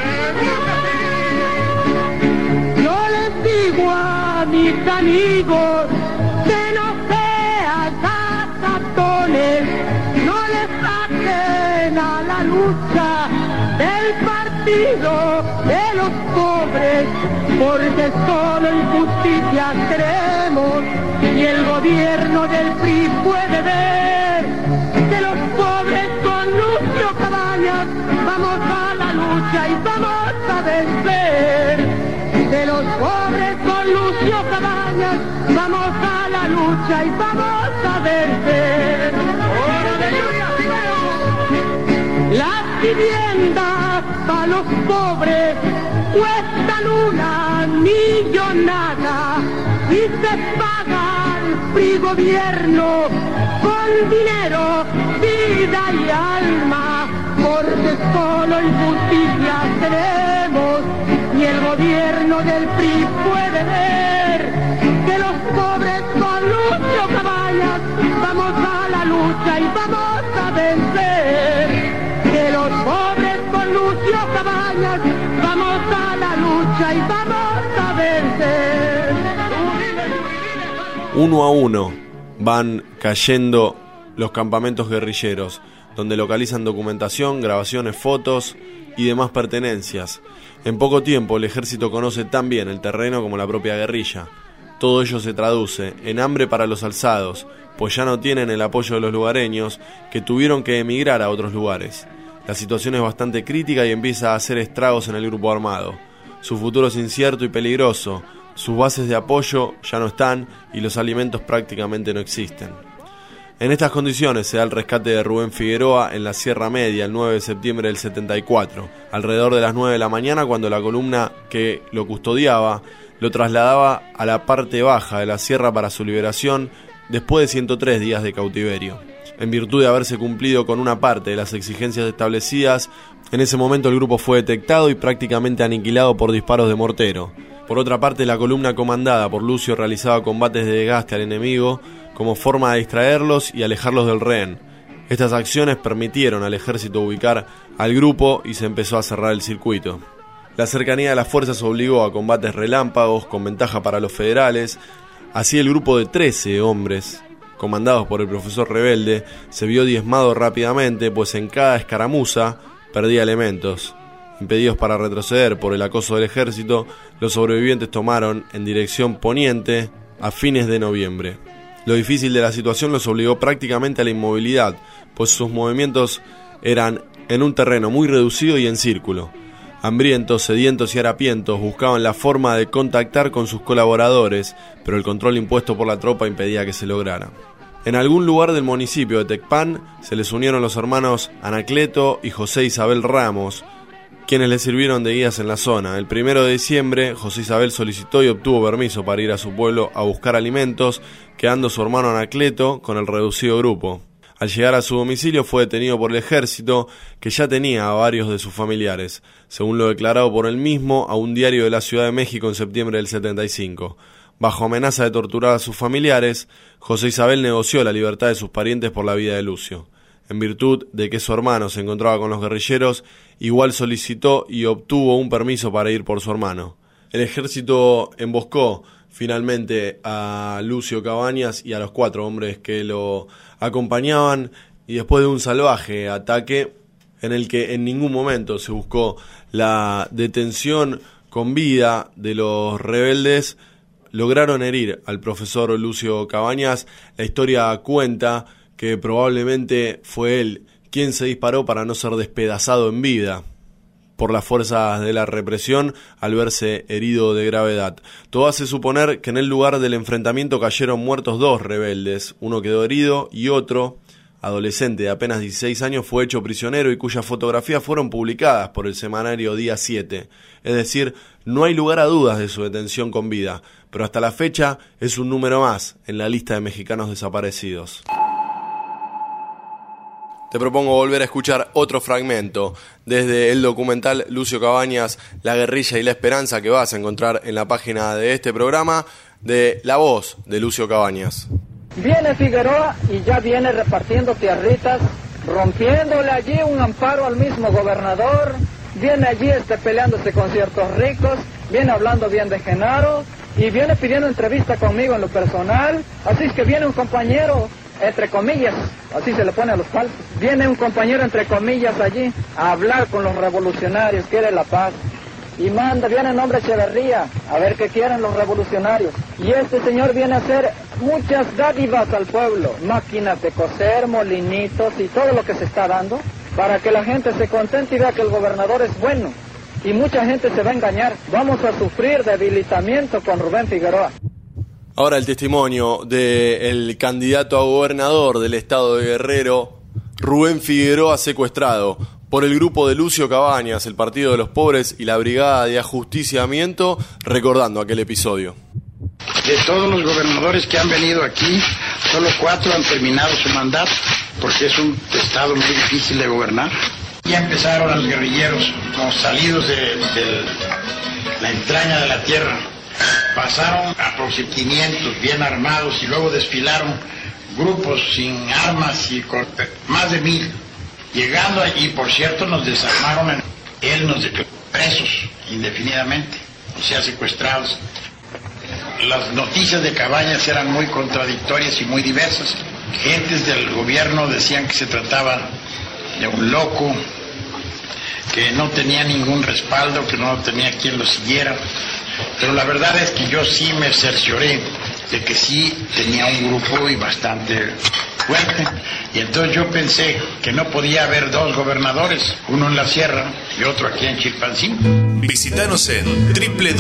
Yo les digo a mis amigos que no sean gastatones, no les saquen a la lucha del Partido de los Pobres, porque solo injusticias queremos y el gobierno del PRI puede ver que los pobres con Lucio Cabañas vamos a la lucha y vamos a vencer. Que los pobres con Lucio Cabañas vamos a la lucha y vamos a vencer. Las viviendas a los pobres cuestan una millonada y se paga al PRI gobierno con dinero, vida y alma, porque solo injusticias tenemos y el gobierno del PRI puede ver que los pobres con Lucio Cabañas vamos a la lucha y vamos a vencer. Que los pobres con Lucio Cabañas vamos a la lucha y vamos a vencer. Uno a uno van cayendo los campamentos guerrilleros, donde localizan documentación, grabaciones, fotos y demás pertenencias. En poco tiempo el ejército conoce tan bien el terreno como la propia guerrilla. Todo ello se traduce en hambre para los alzados, pues ya no tienen el apoyo de los lugareños, que tuvieron que emigrar a otros lugares. La situación es bastante crítica y empieza a hacer estragos en el grupo armado. Su futuro es incierto y peligroso, sus bases de apoyo ya no están y los alimentos prácticamente no existen. En estas condiciones se da el rescate de Rubén Figueroa en la Sierra Media el 9 de septiembre del 74, alrededor de las 9 de la mañana, cuando la columna que lo custodiaba lo trasladaba a la parte baja de la sierra para su liberación después de 103 días de cautiverio. En virtud de haberse cumplido con una parte de las exigencias establecidas, en ese momento el grupo fue detectado y prácticamente aniquilado por disparos de mortero. Por otra parte, la columna comandada por Lucio realizaba combates de desgaste al enemigo como forma de distraerlos y alejarlos del rehén. Estas acciones permitieron al ejército ubicar al grupo y se empezó a cerrar el circuito. La cercanía de las fuerzas obligó a combates relámpagos con ventaja para los federales. Así el grupo de 13 hombres, comandados por el profesor rebelde, se vio diezmado rápidamente, pues en cada escaramuza perdía elementos. Impedidos para retroceder por el acoso del ejército, los sobrevivientes tomaron en dirección poniente a fines de noviembre. Lo difícil de la situación los obligó prácticamente a la inmovilidad, pues sus movimientos eran en un terreno muy reducido y en círculo. Hambrientos, sedientos y harapientos buscaban la forma de contactar con sus colaboradores, pero el control impuesto por la tropa impedía que se lograra. En algún lugar del municipio de Tecpan se les unieron los hermanos Anacleto y José Isabel Ramos, quienes le sirvieron de guías en la zona. El 1 de diciembre, José Isabel solicitó y obtuvo permiso para ir a su pueblo a buscar alimentos, quedando su hermano Anacleto con el reducido grupo. Al llegar a su domicilio fue detenido por el ejército, que ya tenía a varios de sus familiares, según lo declarado por él mismo a un diario de la Ciudad de México en septiembre del 75. Bajo amenaza de torturar a sus familiares, José Isabel negoció la libertad de sus parientes por la vida de Lucio. En virtud de que su hermano se encontraba con los guerrilleros, igual solicitó y obtuvo un permiso para ir por su hermano. El ejército emboscó finalmente a Lucio Cabañas y a los 4 hombres que lo acompañaban, y después de un salvaje ataque en el que en ningún momento se buscó la detención con vida de los rebeldes, lograron herir al profesor Lucio Cabañas. La historia cuenta que probablemente fue él quien se disparó para no ser despedazado en vida por las fuerzas de la represión al verse herido de gravedad. Todo hace suponer que en el lugar del enfrentamiento cayeron muertos 2 rebeldes. Uno quedó herido y otro, adolescente de apenas 16 años, fue hecho prisionero y cuyas fotografías fueron publicadas por el semanario Día 7. Es decir, no hay lugar a dudas de su detención con vida, pero hasta la fecha es un número más en la lista de mexicanos desaparecidos. Te propongo volver a escuchar otro fragmento desde el documental Lucio Cabañas, La guerrilla y la esperanza, que vas a encontrar en la página de este programa, de la voz de Lucio Cabañas. Viene Figueroa y ya viene repartiendo tierritas, rompiéndole allí un amparo al mismo gobernador, viene allí peleándose con ciertos ricos, viene hablando bien de Genaro y viene pidiendo entrevista conmigo en lo personal. Así es que viene un compañero, entre comillas, así se le pone a los falsos, viene un compañero entre comillas allí a hablar con los revolucionarios, quiere la paz, y viene el nombre Echeverría, a ver qué quieren los revolucionarios, y este señor viene a hacer muchas dádivas al pueblo, máquinas de coser, molinitos y todo lo que se está dando, para que la gente se contente y vea que el gobernador es bueno, y mucha gente se va a engañar. Vamos a sufrir debilitamiento con Rubén Figueroa. Ahora el testimonio del candidato a gobernador del estado de Guerrero, Rubén Figueroa, secuestrado por el grupo de Lucio Cabañas, el Partido de los Pobres y la Brigada de Ajusticiamiento, recordando aquel episodio. De todos los gobernadores que han venido aquí, solo 4 han terminado su mandato, porque es un estado muy difícil de gobernar. Ya empezaron los guerrilleros, como salidos de la entraña de la tierra. Pasaron aproximadamente 500 bien armados y luego desfilaron grupos sin armas y con más de 1000. Llegando allí, por cierto, nos desarmaron. Él nos declaró presos indefinidamente, o sea, secuestrados. Las noticias de Cabañas eran muy contradictorias y muy diversas. Gentes del gobierno decían que se trataba de un loco, que no tenía ningún respaldo, que no tenía quien lo siguiera. Pero la verdad es que yo sí me cercioré de que sí tenía un grupo y bastante fuerte. Y entonces yo pensé que no podía haber 2 gobernadores, uno en la sierra y otro aquí en Chilpancingo. Visítanos en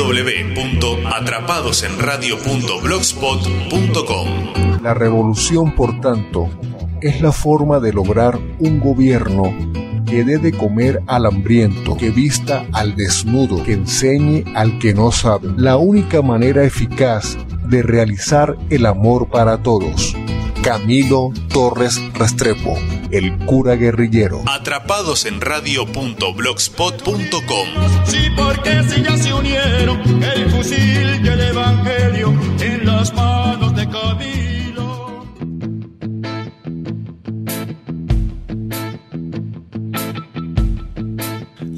www.atrapadosenradio.blogspot.com. La revolución, por tanto, es la forma de lograr un gobierno que dé de comer al hambriento, que vista al desnudo, que enseñe al que no sabe. La única manera eficaz de realizar el amor para todos. Camilo Torres Restrepo, el cura guerrillero. Atrapadosenradio.blogspot.com. Sí, porque si ya se unieron el fusil y el evangelio en las manos de Camilo.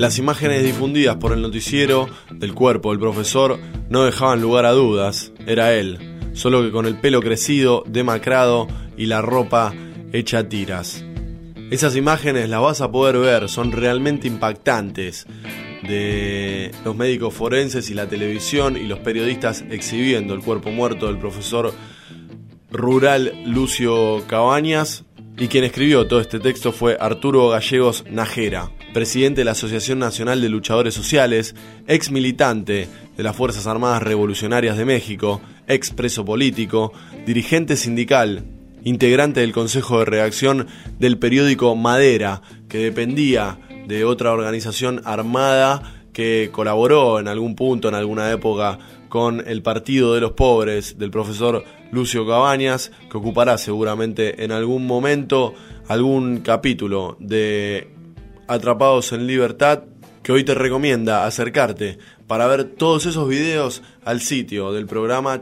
Las imágenes difundidas por el noticiero del cuerpo del profesor no dejaban lugar a dudas, era él, solo que con el pelo crecido, demacrado y la ropa hecha tiras. Esas imágenes las vas a poder ver, son realmente impactantes, de los médicos forenses y la televisión y los periodistas exhibiendo el cuerpo muerto del profesor rural Lucio Cabañas. Y quien escribió todo este texto fue Arturo Gallegos Nájera, presidente de la Asociación Nacional de Luchadores Sociales, ex militante de las Fuerzas Armadas Revolucionarias de México, ex preso político, dirigente sindical, integrante del Consejo de Redacción del periódico Madera, que dependía de otra organización armada que colaboró en algún punto, en alguna época, con el Partido de los Pobres del profesor Lucio Cabañas, que ocupará seguramente en algún momento algún capítulo de Atrapados en Libertad, que hoy te recomienda acercarte para ver todos esos videos al sitio del programa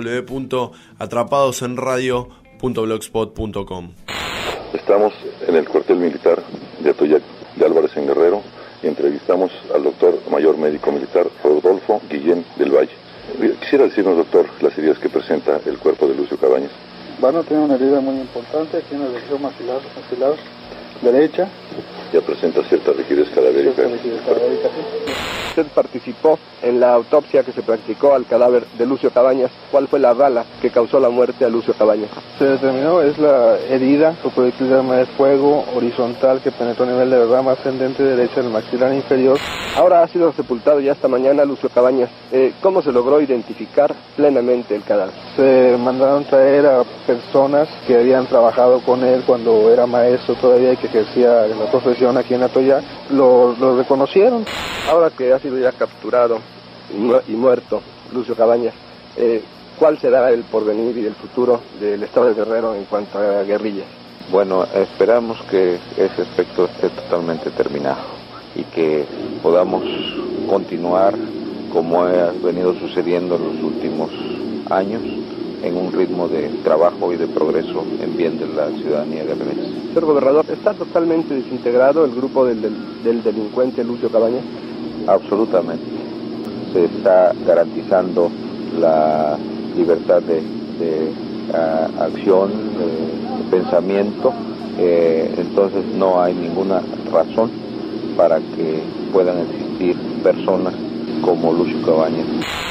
www.atrapadosenradio.blogspot.com. Estamos en el cuartel militar de Atoyac de Álvarez en Guerrero y entrevistamos al doctor mayor médico militar Rodolfo Guillén del Valle. Quisiera decirnos, doctor, las heridas que presenta el cuerpo de Lucio Cabañas. Bueno, tiene una herida muy importante aquí en la región maxilar derecha. Ya presenta cierta rigidez cadavérica. Usted participó en la autopsia que se practicó al cadáver de Lucio Cabañas. ¿Cuál fue la bala que causó la muerte a Lucio Cabañas? Se determinó, es la herida por proyectil de arma de fuego horizontal que penetró a nivel de la rama ascendente derecha del maxilar inferior. Ahora ha sido sepultado ya esta mañana Lucio Cabañas. ¿Cómo se logró identificar plenamente el cadáver? Se mandaron traer a personas que habían trabajado con él cuando era maestro todavía y que ejercía la profesión aquí en Atoyac. Lo reconocieron. Ahora que ha sido ya capturado y muerto Lucio Cabañas, ¿cuál será el porvenir y el futuro del estado de Guerrero en cuanto a guerrillas? Bueno, esperamos que ese aspecto esté totalmente terminado y que podamos continuar como ha venido sucediendo en los últimos años en un ritmo de trabajo y de progreso en bien de la ciudadanía guerrerense. Señor gobernador, ¿está totalmente desintegrado el grupo del delincuente Lucio Cabañas? Absolutamente. Se está garantizando la libertad de acción, de pensamiento, entonces no hay ninguna razón para que puedan existir personas como Lucio Cabañas.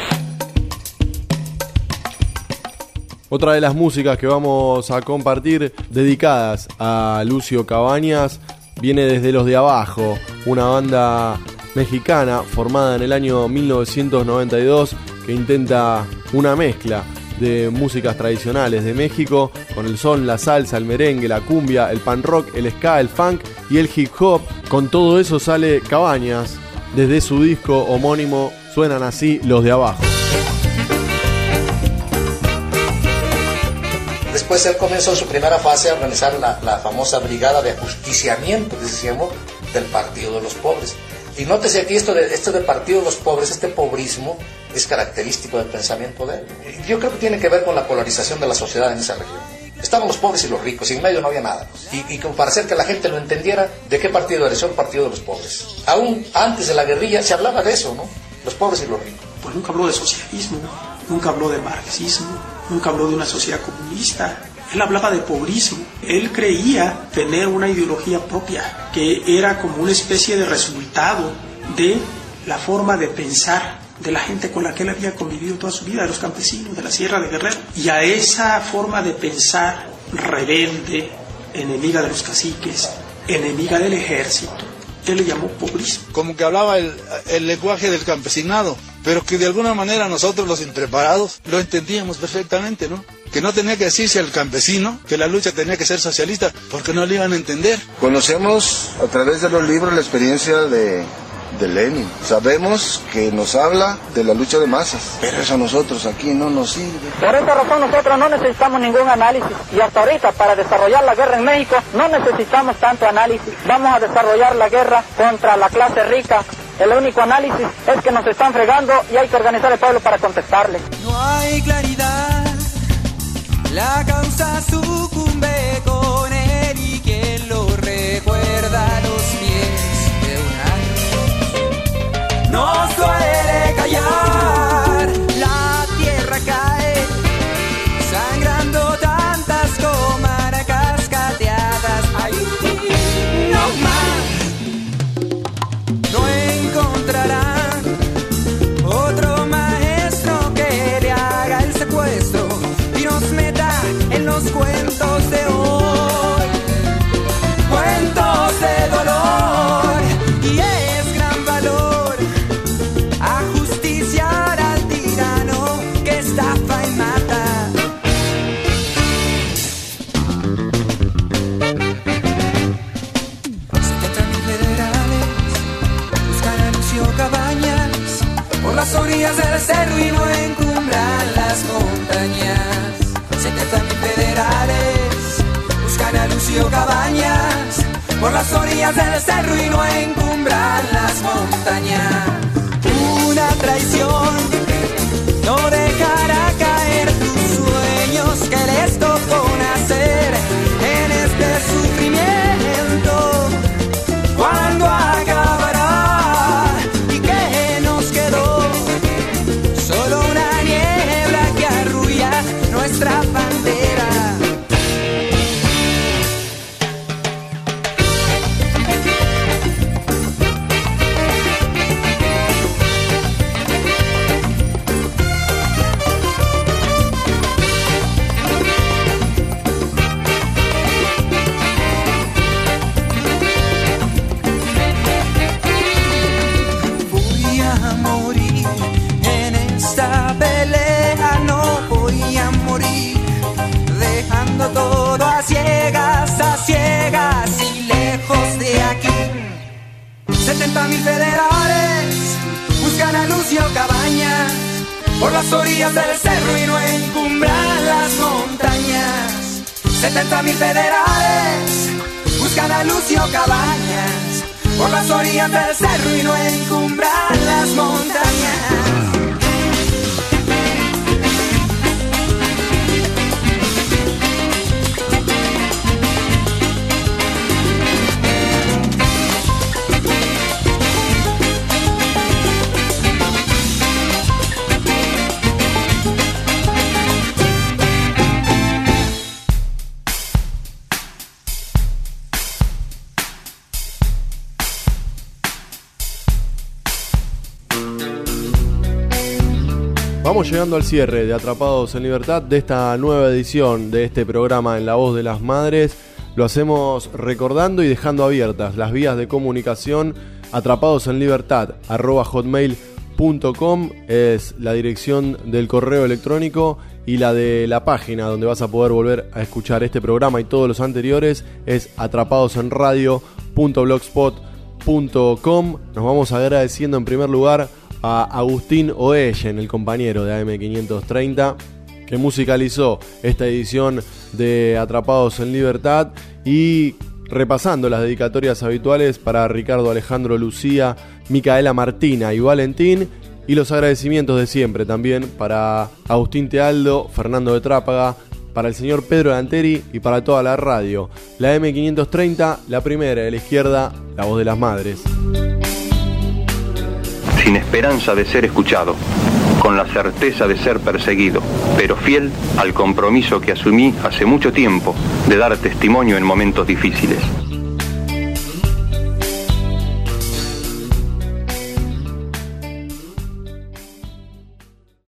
Otra de las músicas que vamos a compartir dedicadas a Lucio Cabañas viene desde Los de Abajo, una banda mexicana formada en el año 1992 que intenta una mezcla de músicas tradicionales de México con el son, la salsa, el merengue, la cumbia, el pan rock, el ska, el funk y el hip hop. Con todo eso sale Cabañas. Desde su disco homónimo suenan así Los de Abajo. Después él comenzó en su primera fase a organizar la famosa brigada de ajusticiamiento, que se llamó, del Partido de los Pobres. Y nótese aquí esto de Partido de los Pobres, este pobrismo, es característico del pensamiento de él. Yo creo que tiene que ver con la polarización de la sociedad en esa región. Estaban los pobres y los ricos, y en medio no había nada. Y como para hacer que la gente lo entendiera, ¿de qué partido era? El Partido de los Pobres. Aún antes de la guerrilla se hablaba de eso, ¿no? Los pobres y los ricos. Pues nunca habló de socialismo, nunca habló de marxismo, nunca habló de una sociedad comunista. Él hablaba de pobrismo. Él creía tener una ideología propia, que era como una especie de resultado de la forma de pensar de la gente con la que él había convivido toda su vida, de los campesinos, de la Sierra de Guerrero. Y a esa forma de pensar rebelde, enemiga de los caciques, enemiga del ejército, él le llamó pobrismo. Como que hablaba el lenguaje del campesinado, pero que de alguna manera nosotros los impreparados lo entendíamos perfectamente, ¿no? Que no tenía que decirse al campesino que la lucha tenía que ser socialista, porque no le iban a entender. Conocemos a través de los libros la experiencia de Lenin. Sabemos que nos habla de la lucha de masas, pero eso a nosotros aquí no nos sirve. Por esa razón nosotros no necesitamos ningún análisis, y hasta ahorita para desarrollar la guerra en México no necesitamos tanto análisis. Vamos a desarrollar la guerra contra la clase rica. El único análisis es que nos están fregando y hay que organizar el pueblo para contestarle. No hay claridad, la causa sucumbe con él y quien lo recuerda los pies de un ángel. no suele callar. La tierra cae, sangrando tantas comarcas cascateadas. Ay, no más, no encontrarán otro maestro que le haga el secuestro y nos meta en los cuentos de hoy, cuentos de dolor. Y es gran valor ajusticiar al tirano que estafa y mata. 70.000 federales buscan a Lucio Cabañas por las orillas del cerro y no encumbran las montañas. 70.000 federales buscan a Lucio Cabañas por las orillas del cerro y no encumbran las montañas. Una traición no dejará caer tus sueños que les tocó nacer en este sufrimiento. ¿Cuándo acabará? ¿Y qué nos quedó? Solo una niebla que arrulla nuestra bandera. Voy a morir en esta pelea, no voy a morir dejando todo a ciegas y lejos de aquí. 70.000 federales buscan a Lucio Cabañas por las orillas del cerro y no encumbran las montañas. 70.000 federales buscan a Lucio Cabañas por las orillas del cerro y no encumbran las montañas. Vamos llegando al cierre de Atrapados en Libertad, de esta nueva edición de este programa En la Voz de las Madres. Lo hacemos recordando y dejando abiertas las vías de comunicación. atrapadosenlibertad@hotmail.com es la dirección del correo electrónico, y la de la página donde vas a poder volver a escuchar este programa y todos los anteriores es atrapadosenradio.blogspot.com. Nos vamos agradeciendo en primer lugar a Agustín Oellen, el compañero de AM530, que musicalizó esta edición de Atrapados en Libertad, y repasando las dedicatorias habituales para Ricardo Alejandro Lucía, Micaela Martina y Valentín, y los agradecimientos de siempre también para Agustín Tealdo, Fernando de Trápaga, para el señor Pedro Danteri y para toda la radio. La AM530, la primera de la izquierda, la voz de las madres. Sin esperanza de ser escuchado, con la certeza de ser perseguido, pero fiel al compromiso que asumí hace mucho tiempo de dar testimonio en momentos difíciles.